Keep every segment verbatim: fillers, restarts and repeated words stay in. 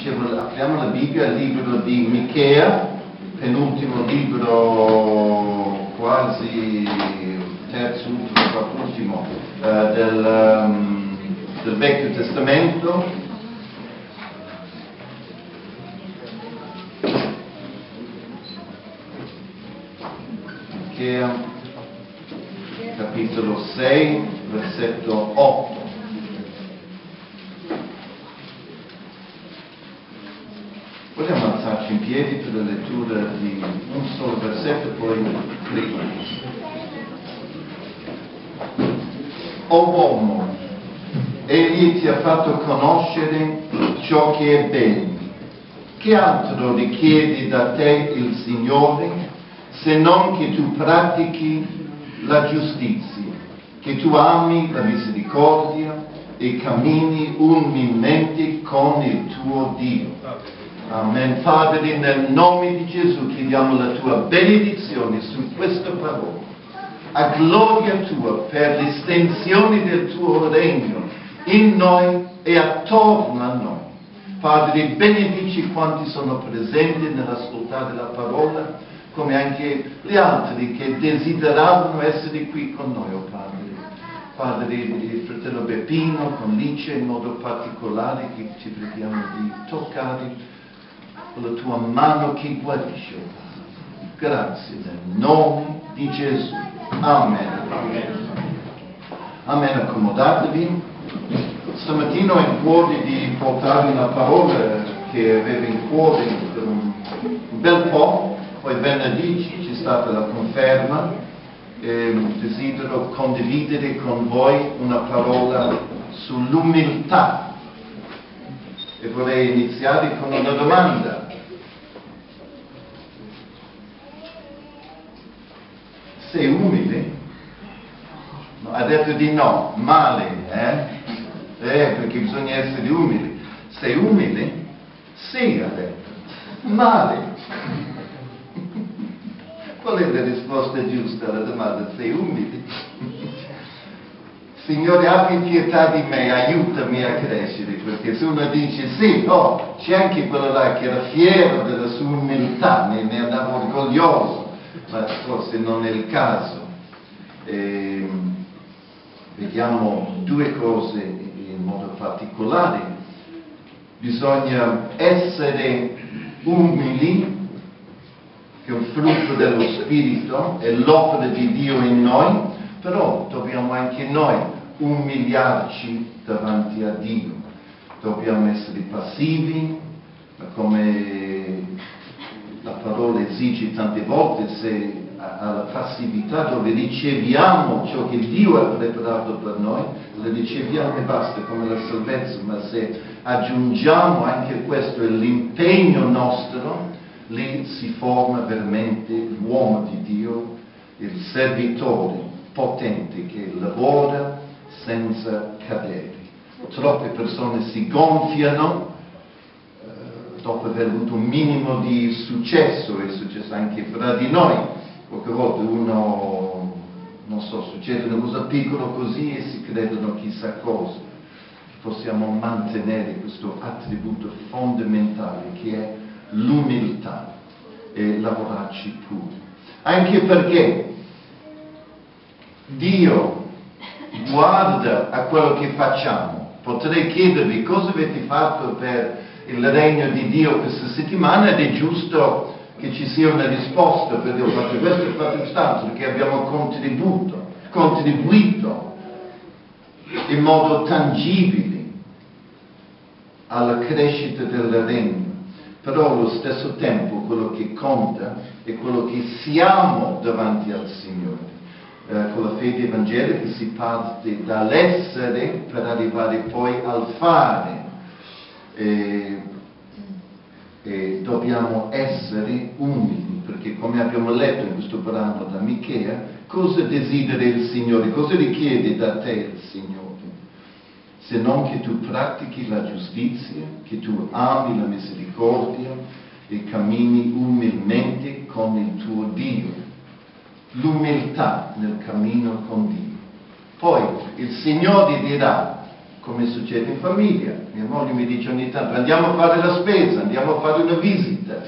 dicevo, apriamo la Bibbia, il libro di Michea, penultimo libro, quasi terzo, ultimo, quart'ultimo eh, del, um, del Vecchio Testamento. Michea, capitolo sei, versetto otto. Vogliamo alzarci in piedi per la lettura di un solo versetto, poi prima. O uomo, egli ti ha fatto conoscere ciò che è bene. Che altro richiede da te il Signore, se non che tu pratichi la giustizia, che tu ami la misericordia e cammini umilmente con il tuo Dio. Amen. Padre, nel nome di Gesù chiediamo la tua benedizione su questa parola, a gloria tua per l'estensione del tuo regno in noi e attorno a noi. Padre, benedici quanti sono presenti nell'ascoltare la parola, come anche gli altri che desideravano essere qui con noi, oh Padre. Padre, il fratello Beppino, con Lice in modo particolare, che ci preghiamo di toccare con la tua mano che guarisce, oh Padre. Grazie nel nome di Gesù. Amen. Amen. Amen. Accomodatevi. Stamattina ho in cuore di portare una parola che avevo in cuore per un, un bel po', poi venerdì c'è stata la conferma e desidero condividere con voi una parola sull'umiltà e vorrei iniziare con una domanda. Sei umile? No, ha detto di no, male, eh? Eh, perché bisogna essere umili. Sei umile? Sì, ha detto. Male. Qual è la risposta giusta alla domanda? Sei umile? Signore, abbi pietà di me, aiutami a crescere, perché se uno dice sì, oh, c'è anche quello là che era fiero della sua umiltà, ne, ne andava orgoglioso, ma forse non è il caso. E, vediamo due cose in modo particolare. Bisogna essere umili, che è un frutto dello Spirito, è l'opera di Dio in noi, però dobbiamo anche noi umiliarci davanti a Dio. Dobbiamo essere passivi, come la parola esige tante volte, se alla passività dove riceviamo ciò che Dio ha preparato per noi, lo riceviamo e basta, come la salvezza, ma se aggiungiamo anche questo e l'impegno nostro, lì si forma veramente l'uomo di Dio, il servitore potente che lavora senza cadere. Troppe persone si gonfiano eh, dopo aver avuto un minimo di successo, è successo anche fra di noi. Qualche volta uno, non so, succede una cosa piccola così e si credono chissà cosa. Possiamo mantenere questo attributo fondamentale che è l'umiltà e lavorarci pure. Anche perché Dio guarda a quello che facciamo. Potrei chiedervi cosa avete fatto per il regno di Dio questa settimana ed è giusto che ci sia una risposta, perché ho fatto questo e ho fatto quest'altro, perché abbiamo contribuito, contribuito in modo tangibile alla crescita del regno. Però allo stesso tempo quello che conta è quello che siamo davanti al Signore. Eh, con la fede evangelica si parte dall'essere per arrivare poi al fare. E, e dobbiamo essere umili, perché come abbiamo letto in questo brano da Michea, cosa desidera il Signore? Cosa richiede da te il Signore? Se non che tu pratichi la giustizia, che tu ami la misericordia e cammini umilmente con il tuo Dio. L'umiltà nel cammino con Dio. Poi il Signore dirà come succede in famiglia. Mia moglie mi dice ogni tanto: andiamo a fare la spesa, andiamo a fare una visita,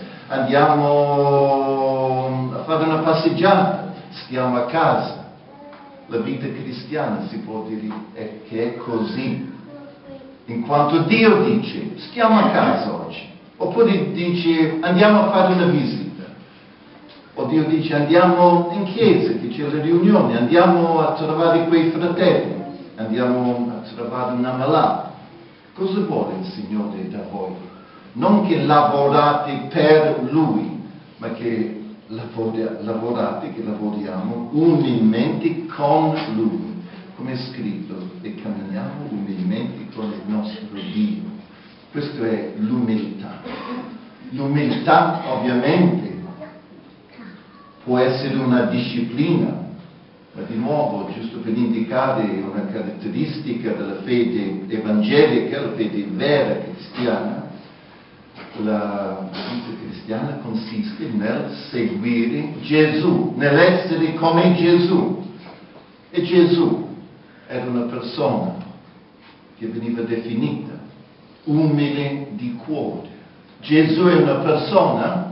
andiamo a fare una passeggiata, stiamo a casa. La vita cristiana si può dire è che è così, in quanto Dio dice stiamo a casa oggi, oppure dice andiamo a fare una visita, o Dio dice andiamo in chiesa che c'è la riunione, andiamo a trovare quei fratelli, andiamo a trovare un ammalato. Cosa vuole il Signore da voi? Non che lavorate per Lui, ma che lavorate, che lavoriamo umilmente con Lui, come è scritto, e camminiamo umilmente con il nostro Dio. Questa è l'umiltà. L'umiltà ovviamente può essere una disciplina, ma di nuovo, giusto per indicare una caratteristica della fede evangelica, la fede vera cristiana, la vita cristiana consiste nel seguire Gesù, nell'essere come Gesù. E Gesù era una persona che veniva definita umile di cuore. Gesù è una persona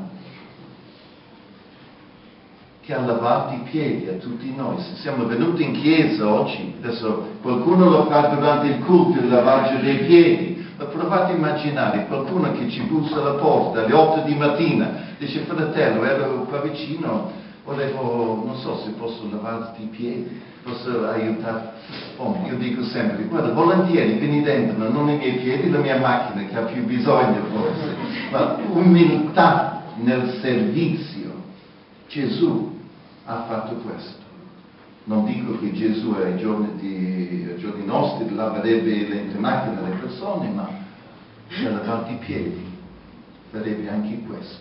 che ha lavato i piedi a tutti noi. Se siamo venuti in chiesa oggi, adesso qualcuno lo fa durante il culto, il lavaggio dei piedi. Ma provate a immaginare qualcuno che ci bussa alla porta alle otto di mattina, dice: fratello, ero qua vicino, volevo, non so se posso lavarti i piedi, posso aiutare? Oh, io dico sempre: guarda, volentieri, vieni dentro, ma non i miei piedi, la mia macchina che ha più bisogno forse. Ma umiltà nel servizio. Gesù ha fatto questo. Non dico che Gesù ai giorni, di, ai giorni nostri lavarebbe le macchine alle persone, ma se lavati i piedi farebbe anche questo.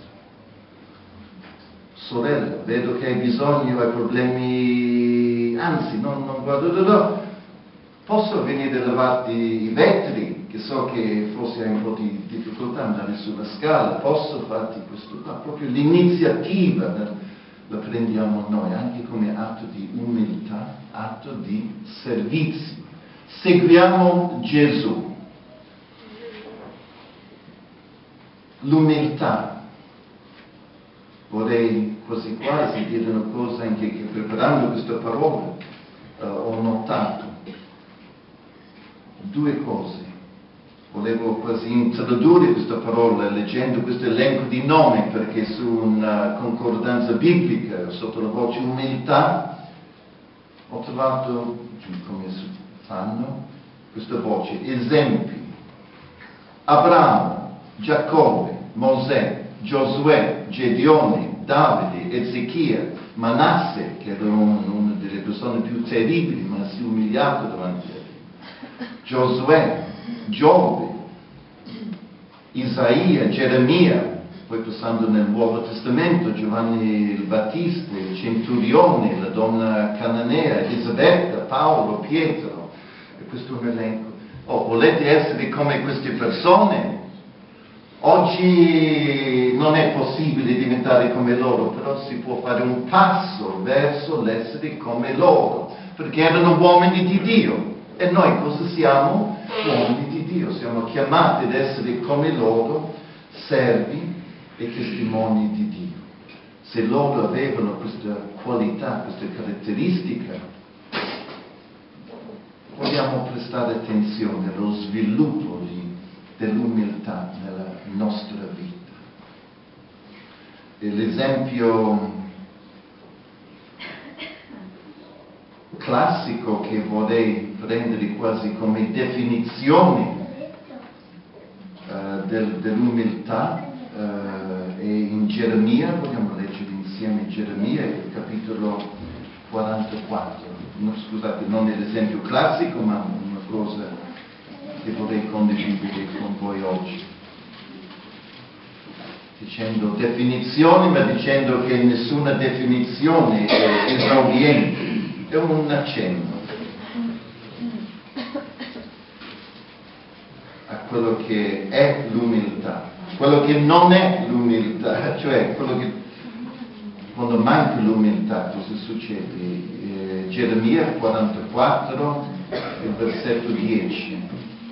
Sorella, vedo che hai bisogno, hai problemi, anzi, non, non guardo, no, no. Posso venire a lavarti i vetri, che so che forse hai un po' di difficoltà ad andare sulla scala, posso farti questo, no, proprio l'iniziativa la prendiamo noi, anche come atto di umiltà, atto di servizio. Seguiamo Gesù. L'umiltà. Vorrei quasi quasi dire una cosa anche che preparando questa parola uh, ho notato. Due cose. Volevo quasi introdurre questa parola leggendo questo elenco di nomi, perché su una concordanza biblica sotto la voce umiltà ho trovato, come fanno, questa voce: esempi: Abramo, Giacobbe, Mosè, Giosuè, Gedeone, Davide, Ezechia, Manasse, che era un, una delle persone più terribili, ma si è umiliato davanti a lui, Giosuè, Giobbe, Isaia, Geremia, poi passando nel Nuovo Testamento, Giovanni il Battista, il centurione, la donna cananea, Elisabetta, Paolo, Pietro, e questo è un elenco. Oh, volete essere come queste persone? Oggi non è possibile diventare come loro, però si può fare un passo verso l'essere come loro, perché erano uomini di Dio. E noi cosa siamo? Uomini di Dio, siamo chiamati ad essere come loro, servi e testimoni di Dio. Se loro avevano questa qualità, questa caratteristica, vogliamo prestare attenzione allo sviluppo di, dell'umiltà nella nostra vita. E l'esempio classico che vorrei prendere quasi come definizione uh, del, dell'umiltà uh, è in Geremia. Vogliamo leggere insieme Geremia, il capitolo quarantaquattro. No, scusate, non è l'esempio classico, ma una cosa che vorrei condividere con voi oggi. Dicendo definizioni, ma dicendo che nessuna definizione è esauriente. È un accenno a quello che è l'umiltà, quello che non è l'umiltà, cioè quello che quando manca l'umiltà cosa succede? Eh, Geremia quarantaquattro, il versetto dieci.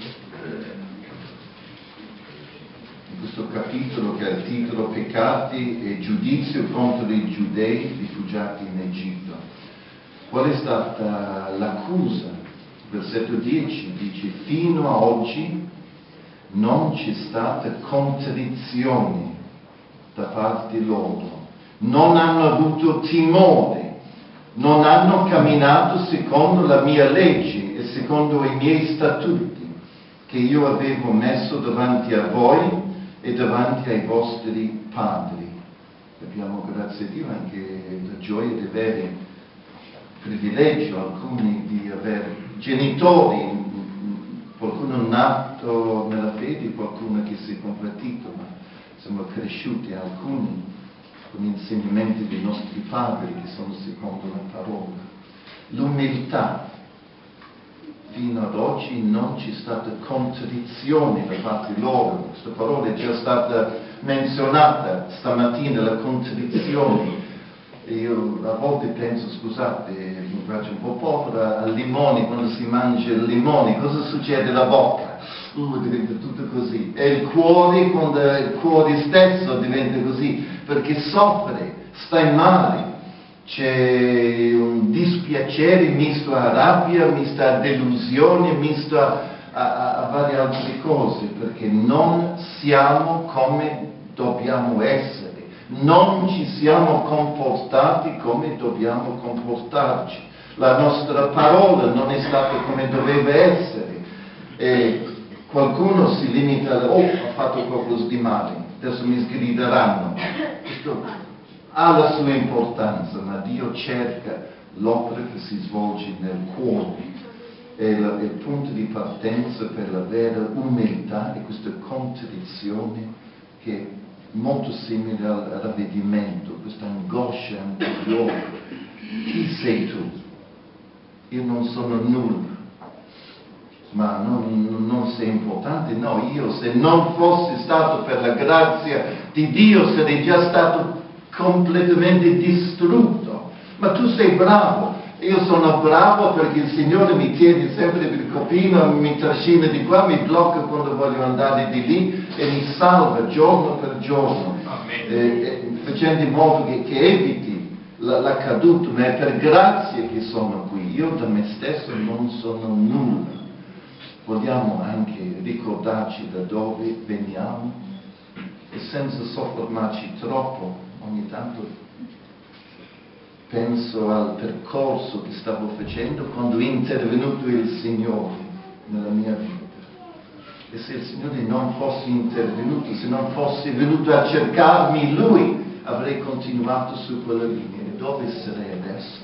questo capitolo che ha il titolo Peccati e giudizio contro i giudei rifugiati in Egitto. Qual è stata l'accusa? Versetto dieci dice: fino a oggi non c'è stata contrizione da parte loro, non hanno avuto timore, non hanno camminato secondo la mia legge e secondo i miei statuti che io avevo messo davanti a voi e davanti ai vostri padri. Abbiamo, grazie a Dio, anche la gioia di avere il privilegio, alcuni, di avere genitori, qualcuno nato nella fede, qualcuno che si è convertito, ma siamo cresciuti alcuni con insegnamenti dei nostri padri che sono secondo la parola. L'umiltà. Fino ad oggi non c'è stata contrizione da parte loro. Questa parola è già stata menzionata stamattina, la contrizione. E io a volte penso, scusate, mi faccio un po' povera, al limone, quando si mangia il limone, cosa succede alla bocca? Uh, diventa tutto così. E il cuore, quando il cuore stesso diventa così, perché soffre, sta male. C'è un dispiacere misto a rabbia, misto a delusione, misto a, a, a varie altre cose, perché non siamo come dobbiamo essere, non ci siamo comportati come dobbiamo comportarci, la nostra parola non è stata come doveva essere, e qualcuno si limita a, oh, ho fatto qualcosa di male, adesso mi sgrideranno. Questo ha la sua importanza, ma Dio cerca l'opera che si svolge nel cuore. È il, il punto di partenza per la vera umiltà e questa contrizione che è molto simile al ravvedimento, questa angoscia anteriore. Chi sei tu? Io non sono nulla. Ma non, non sei importante? No, io se non fossi stato per la grazia di Dio sarei già stato completamente distrutto. Ma tu sei bravo, io sono bravo perché il Signore mi tiene sempre per il copino, mi trascina di qua, mi blocca quando voglio andare di lì e mi salva giorno per giorno, eh, eh, facendo in modo che, che eviti la, la caduta, ma è per grazia che sono qui. Io da me stesso non sono nulla. Vogliamo anche ricordarci da dove veniamo e senza soffermarci troppo. Ogni tanto penso al percorso che stavo facendo quando è intervenuto il Signore nella mia vita. E se il Signore non fosse intervenuto, se non fosse venuto a cercarmi Lui, avrei continuato su quella linea. E dove sarei adesso?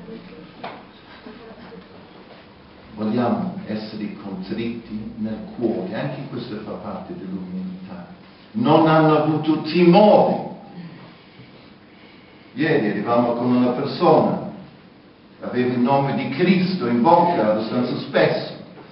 Vogliamo essere contritti nel cuore, anche questo fa parte dell'umiltà. Non hanno avuto timore. Ieri arrivavamo con una persona, aveva il nome di Cristo in bocca abbastanza spesso,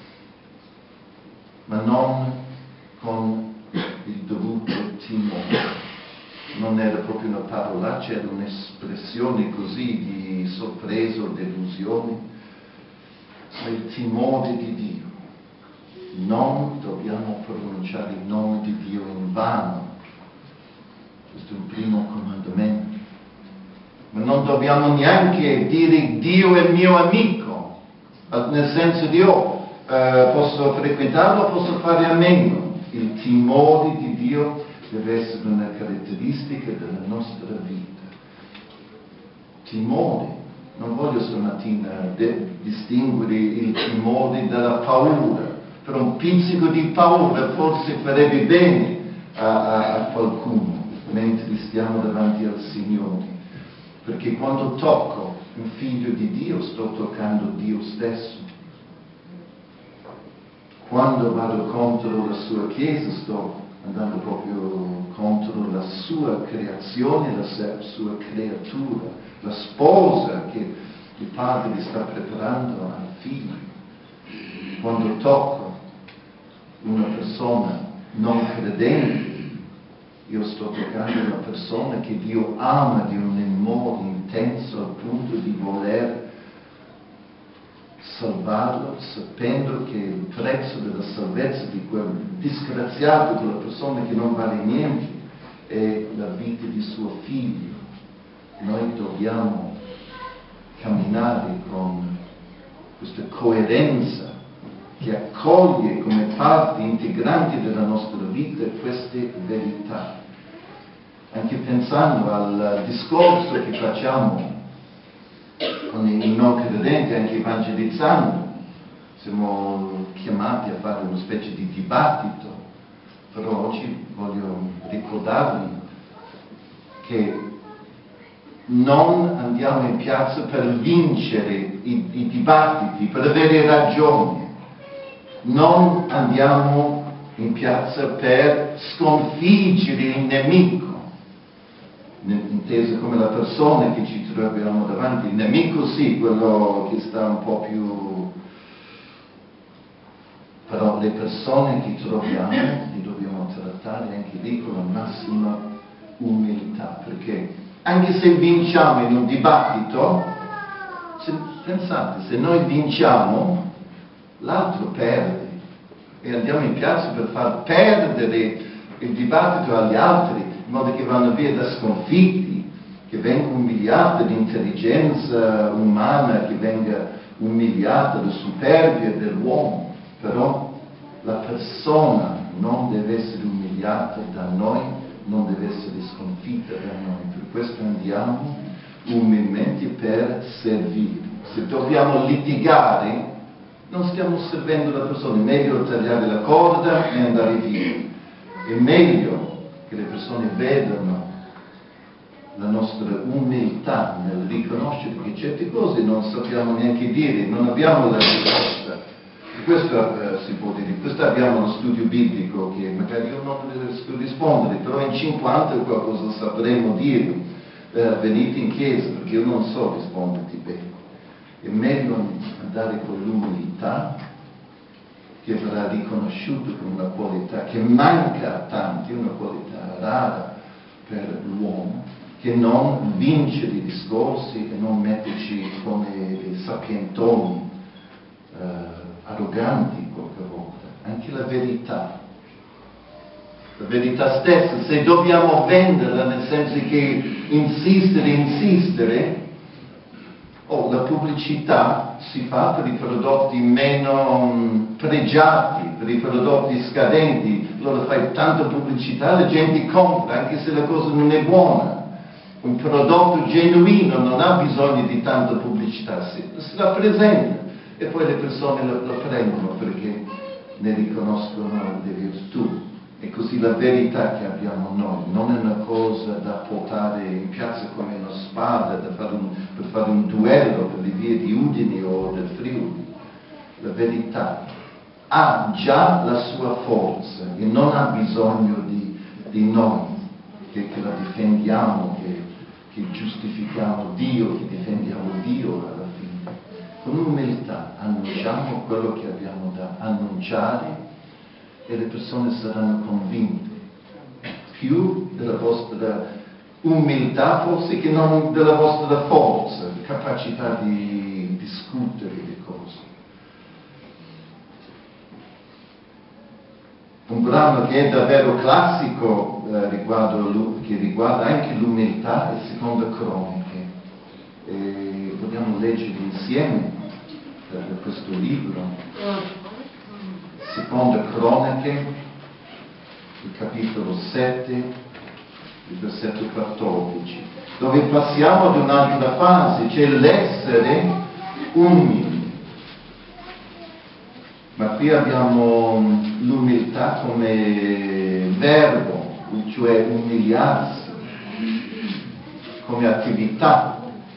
ma non con il dovuto timore. Non era proprio una parolaccia, era un'espressione così di sorpresa o delusione, ma il timore di Dio. Non dobbiamo pronunciare il nome di Dio in vano. Questo è un primo comandamento. Ma non dobbiamo neanche dire Dio è mio amico, nel senso di oh, eh, posso frequentarlo, posso fare a meno. Il timore di Dio deve essere una caratteristica della nostra vita. Timore. Non voglio stamattina de- distinguere il timore dalla paura. Per un pizzico di paura forse farebbe bene a, a, a qualcuno mentre stiamo davanti al Signore. Perché quando tocco un figlio di Dio sto toccando Dio stesso. Quando vado contro la sua Chiesa sto andando proprio contro la sua creazione, la sua creatura, la sposa che il padre sta preparando al figlio. Quando tocco una persona non credente, io sto toccando una persona che Dio ama di un amore intenso al punto di voler salvarlo, sapendo che il prezzo della salvezza di quel disgraziato, quella persona che non vale niente, è la vita di suo figlio. Noi dobbiamo camminare con questa coerenza che accoglie come parte integrante della nostra vita queste verità. Anche pensando al discorso che facciamo con i non credenti, anche evangelizzando, siamo chiamati a fare una specie di dibattito, però oggi voglio ricordarvi che non andiamo in piazza per vincere i, i dibattiti, per avere ragione, non andiamo in piazza per sconfiggere il nemico, inteso come la persona che ci troviamo davanti. Il nemico sì, quello che sta un po' più... però le persone che troviamo li dobbiamo trattare anche lì con la massima umiltà, perché anche se vinciamo in un dibattito, se, pensate, se noi vinciamo, l'altro perde, e andiamo in piazza per far perdere il dibattito agli altri, in modo che vanno via da sconfitti, che venga umiliata l'intelligenza umana, che venga umiliata la superbia dell'uomo. Però la persona non deve essere umiliata da noi, non deve essere sconfitta da noi. Per questo andiamo umilmente per servire. Se dobbiamo litigare, non stiamo servendo la persona, è meglio tagliare la corda e andare via. È meglio che le persone vedano la nostra umiltà nel riconoscere che certe cose non sappiamo neanche dire, non abbiamo la risposta. E questo eh, si può dire, questo abbiamo lo studio biblico che magari io non riesco a rispondere, però in cinquanta qualcosa sapremo dire, eh, venite in chiesa, perché io non so risponderti bene. È meglio andare con l'umiltà, che verrà riconosciuto come una qualità che manca a tanti, una qualità rara per l'uomo, che non vincere i discorsi e non metterci come sapientoni eh, arroganti qualche volta. Anche la verità, la verità stessa, se dobbiamo venderla, nel senso che insistere, insistere, oh, la pubblicità si fa per i prodotti meno um, pregiati, per i prodotti scadenti, allora fai tanta pubblicità, la gente compra, anche se la cosa non è buona. Un prodotto genuino non ha bisogno di tanta pubblicità, si, si rappresenta e poi le persone lo, lo prendono perché ne riconoscono le virtù. E così la verità che abbiamo noi non è una cosa da portare in piazza come una spada da fare un, per fare un duello per le vie di Udine o del Friuli. La verità ha già la sua forza e non ha bisogno di, di noi che, che la difendiamo, che, che giustifichiamo Dio, che difendiamo Dio alla fine. Con umiltà annunciamo quello che abbiamo da annunciare e le persone saranno convinte, più della vostra umiltà forse che non della vostra forza, capacità di discutere le cose. Un brano che è davvero classico eh, riguardo, che riguarda anche l'umiltà è Seconda Croniche. E vogliamo leggere insieme eh, questo libro. Seconda Croniche, il capitolo sette, il versetto quattordici, dove passiamo ad un'altra fase, cioè l'essere umili. Ma qui abbiamo l'umiltà come verbo, cioè umiliarsi, come attività,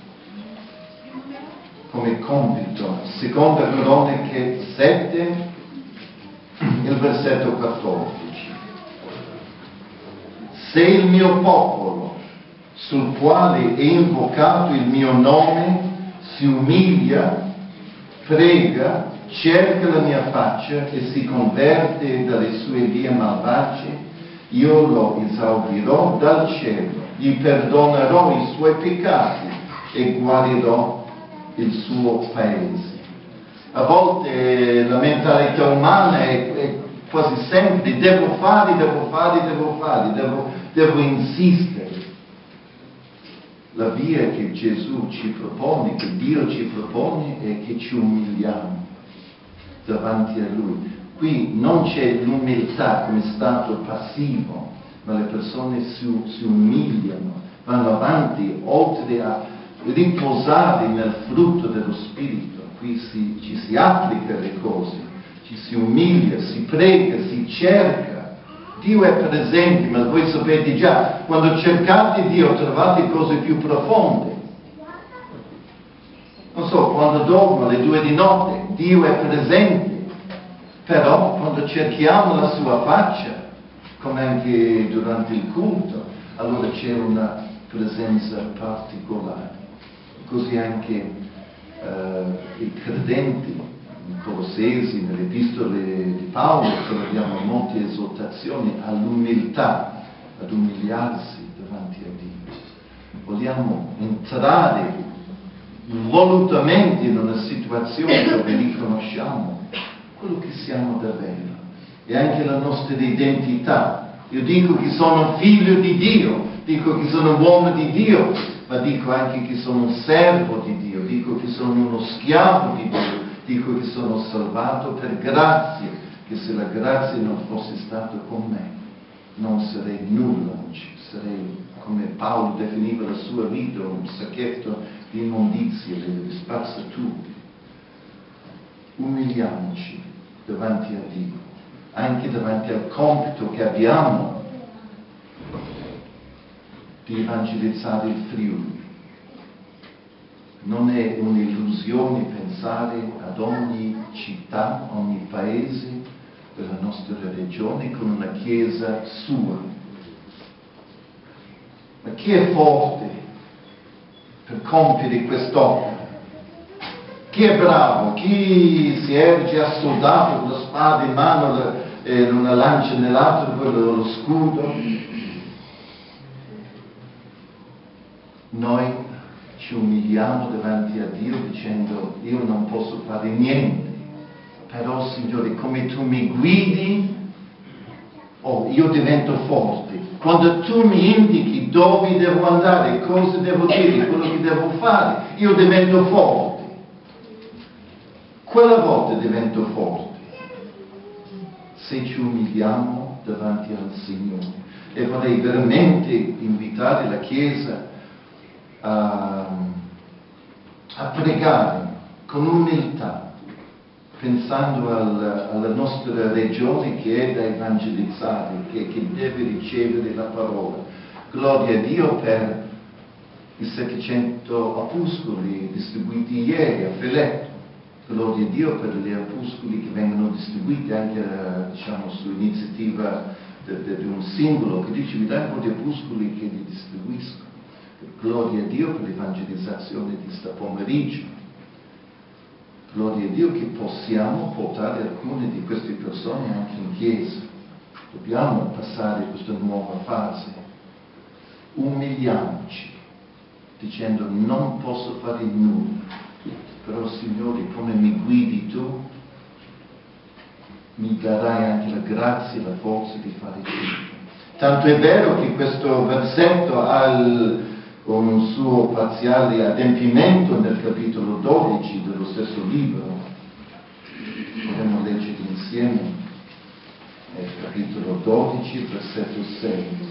come compito. Seconda Croniche sette, il versetto quattordici. Se il mio popolo, sul quale è invocato il mio nome, si umilia, prega, cerca la mia faccia e si converte dalle sue vie malvagie, io lo esaudirò dal cielo, gli perdonerò i suoi peccati e guarirò il suo paese. A volte la mentalità umana è, è quasi sempre devo fare, devo fare, devo fare, devo, devo insistere. La via che Gesù ci propone, che Dio ci propone, è che ci umiliamo davanti a Lui. Qui non c'è l'umiltà come stato passivo, ma le persone si, si umiliano, vanno avanti, oltre a riposare nel frutto dello Spirito. Qui si, ci si applica le cose, ci si umilia, si prega, si cerca. Dio è presente, ma voi sapete già, quando cercate Dio trovate cose più profonde. Non so, quando dormo alle due di notte, Dio è presente. Però quando cerchiamo la sua faccia, come anche durante il culto, allora c'è una presenza particolare. Così anche eh, i credenti, in Colossesi, nelle epistole di Paolo, troviamo molte esortazioni all'umiltà, ad umiliarsi davanti a Dio. Vogliamo entrare volutamente in una situazione dove riconosciamo quello che siamo davvero e anche la nostra identità. Io dico che sono figlio di Dio, dico che sono uomo di Dio, ma dico anche che sono un servo di Dio, dico che sono uno schiavo di Dio, dico che sono salvato per grazia, che se la grazia non fosse stata con me non sarei nulla, sarei, come Paolo definiva la sua vita, un sacchetto di immondizie, di spazzature. Umiliamoci davanti a Dio, anche davanti al compito che abbiamo di evangelizzare il Friuli. Non è un'illusione pensare ad ogni città, ogni paese della nostra regione con una chiesa sua. Ma chi è forte per compiere quest'opera? Chi è bravo? Chi si erge a soldato con la spada in mano e una lancia nell'altro, poi lo scudo? Noi ci umiliamo davanti a Dio dicendo io non posso fare niente, però Signore come tu mi guidi, oh, io divento forte. Quando tu mi indichi dove devo andare, cosa devo dire, quello che devo fare, io divento forte. Quella volta divento forte, se ci umiliamo davanti al Signore. E vorrei veramente invitare la Chiesa a, a pregare con umiltà, pensando al, alla nostra regione che è da evangelizzare, che, che deve ricevere la parola. Gloria a Dio per i settecento opuscoli distribuiti ieri a Filetto. Gloria a Dio per gli opuscoli che vengono distribuiti anche diciamo, su iniziativa di un singolo che dice mi dai un po' di opuscoli che li distribuisco. Gloria a Dio per l'evangelizzazione di sta pomeriggio. Gloria a Dio che possiamo portare alcune di queste persone anche in chiesa. Dobbiamo passare questa nuova fase. Umiliamoci dicendo non posso fare nulla. Però Signore, come mi guidi tu, mi darai anche la grazia e la forza di fare tutto. Tanto è vero che questo versetto ha il, un suo parziale adempimento nel capitolo dodici dello stesso libro. Vorremmo leggere insieme il capitolo dodici, versetto sei.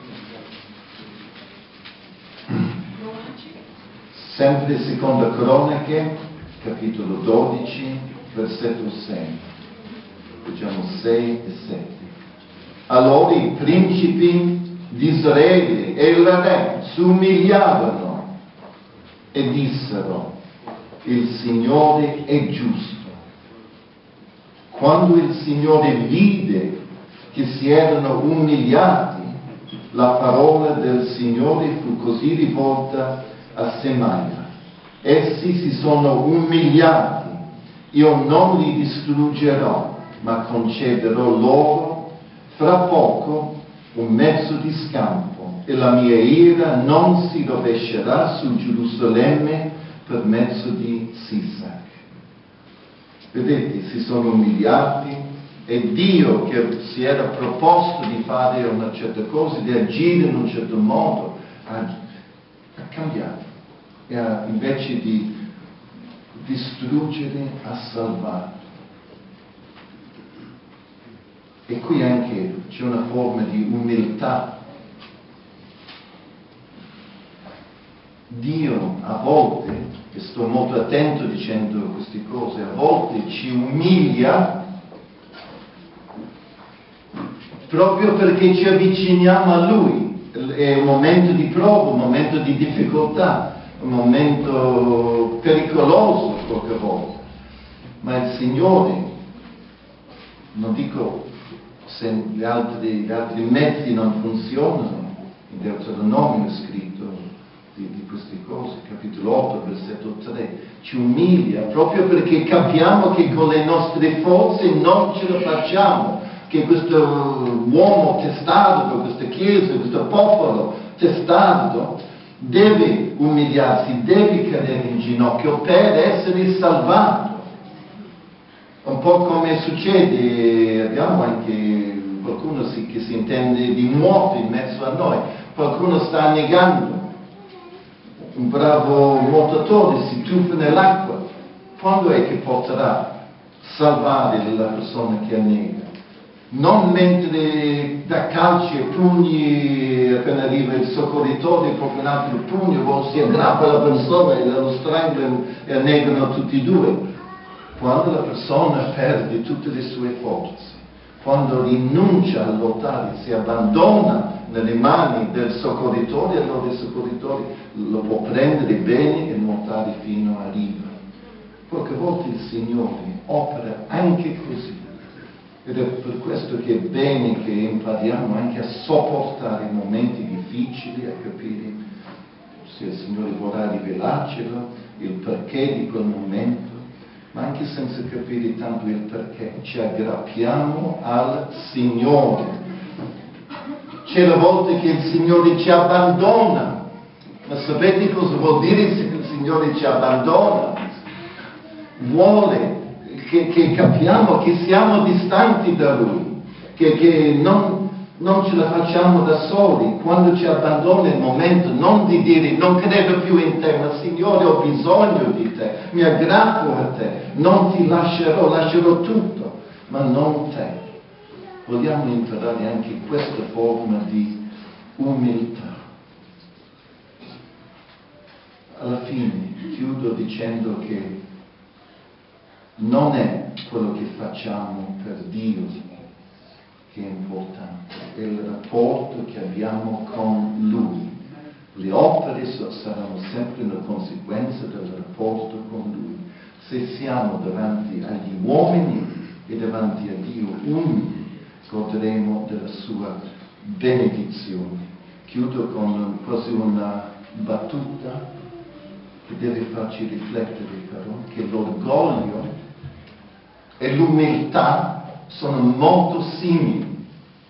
Sempre seconda Cronache, capitolo dodici, versetto sei. Leggiamo sei e sette. Allora i principi di Israele e il re si umiliarono e dissero: il Signore è giusto. Quando il Signore vide che si erano umiliati, la parola del Signore fu così rivolta a Semaia: essi si sono umiliati, io non li distruggerò, ma concederò loro fra poco un mezzo di scampo, e la mia ira non si rovescerà su Gerusalemme per mezzo di Sisac. Vedete, si sono umiliati e Dio, che si era proposto di fare una certa cosa, di agire in un certo modo, ha, ha cambiato e ha, invece di distruggere, ha salvato. E qui anche c'è una forma di umiltà. Dio a volte, e sto molto attento dicendo queste cose, a volte ci umilia proprio perché ci avviciniamo a Lui. È un momento di prova, un momento di difficoltà, un momento pericoloso qualche volta. Ma il Signore, non dico se gli altri, gli altri mezzi non funzionano, in Deuteronomio è scritto di, di queste cose, capitolo otto, versetto tre, ci umilia proprio perché capiamo che con le nostre forze non ce la facciamo, che questo uomo testardo, questa chiesa, questo popolo testardo deve umiliarsi, deve cadere in ginocchio per essere salvato. Un po' come succede, abbiamo anche qualcuno che si intende di nuoto in mezzo a noi, qualcuno sta annegando, un bravo nuotatore si tuffa nell'acqua, quando è che potrà salvare la persona che annega? Non mentre dà calci e pugni appena arriva il soccorritore, proprio un altro pugno, o si aggrappa la persona e lo strangolano e annegano tutti e due. Quando la persona perde tutte le sue forze, quando rinuncia a lottare, si abbandona nelle mani del soccorritore, allora il soccorritore lo può prendere bene e nuotare fino a riva. Qualche volta il Signore opera anche così. Ed è per questo che è bene che impariamo anche a sopportare i momenti difficili, a capire se il Signore vorrà rivelarcelo, il perché di quel momento, ma anche senza capire tanto il perché, ci aggrappiamo al Signore. C'è la volta che il Signore ci abbandona, ma sapete cosa vuol dire se il Signore ci abbandona? Vuole che, che capiamo che siamo distanti da Lui, che, che non, non ce la facciamo da soli. Quando ci abbandona il momento non di dire non credo più in te, ma Signore ho bisogno di te, mi aggrappo a te, non ti lascerò, lascerò tutto, ma non te. Vogliamo imparare anche questa forma di umiltà. Alla fine chiudo dicendo che non è quello che facciamo per Dio che è importante, è il rapporto che abbiamo con Lui. Le opere saranno sempre una conseguenza del rapporto con Lui. Se siamo davanti agli uomini e davanti a Dio umili, godremo della sua benedizione. Chiudo con quasi una battuta che deve farci riflettere però, che l'orgoglio e l'umiltà sono molto simili.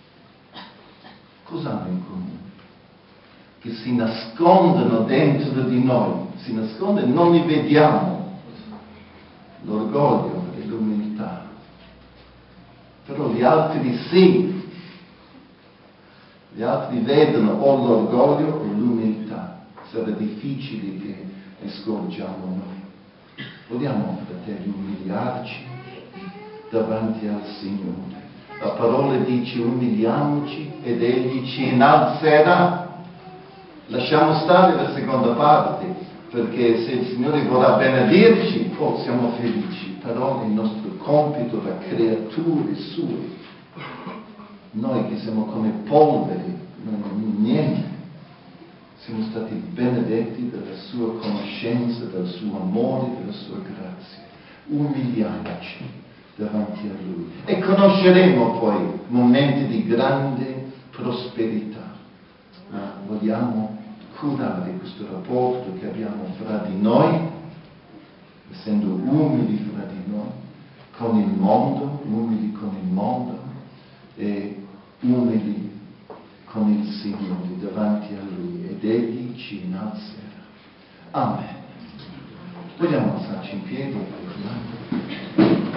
Cosa hanno in comune? Che si nascondono dentro di noi, si nascondono e non li vediamo. L'orgoglio e l'umiltà. Però gli altri sì. Gli altri vedono o l'orgoglio o l'umiltà. Sarà difficile che ne scorgiamo noi. Vogliamo, fratelli, umiliarci davanti al Signore. La parola dice umiliamoci ed Egli ci innalzerà. Lasciamo stare la seconda parte, perché se il Signore vorrà benedirci, oh, siamo felici, però il nostro compito da creature sue, noi che siamo come polvere, non niente, siamo stati benedetti dalla sua conoscenza, dal suo amore, dalla sua grazia. Umiliamoci davanti a Lui e conosceremo poi momenti di grande prosperità. Ma vogliamo curare questo rapporto che abbiamo fra di noi, essendo umili fra di noi, con il mondo, umili con il mondo e umili con il Signore davanti a Lui, ed Egli ci innalzerà. Amen. Vogliamo alzarci in piedi?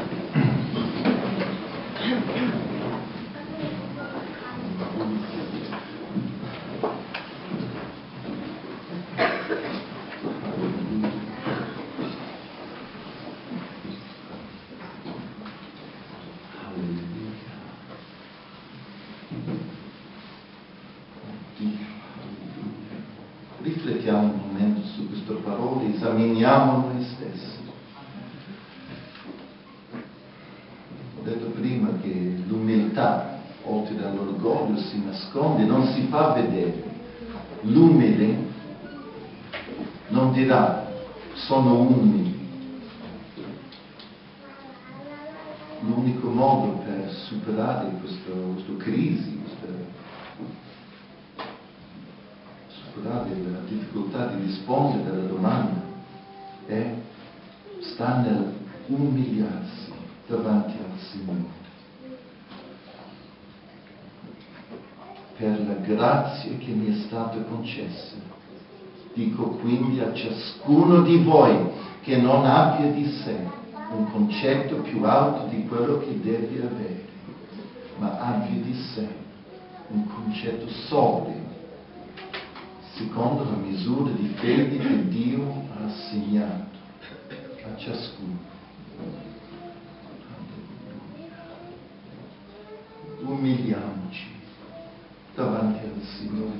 Riflettiamo un momento su queste parole, esaminiamo noi stessi. Ho detto prima che l'umiltà, oltre all'orgoglio, si nasconde, non si fa vedere. L'umile non dirà sono umili. L'unico modo per superare questa, questa crisi, questa superare la difficoltà di rispondere alla domanda è sta nell'umiliarsi davanti al Signore. Per la grazia che mi è stata concessa, dico quindi a ciascuno di voi che non abbia di sé un concetto più alto di quello che deve avere, ma abbia di sé un concetto sobrio, secondo la misura di fede che Dio ha assegnato a ciascuno. Umiliamoci davanti al Signore.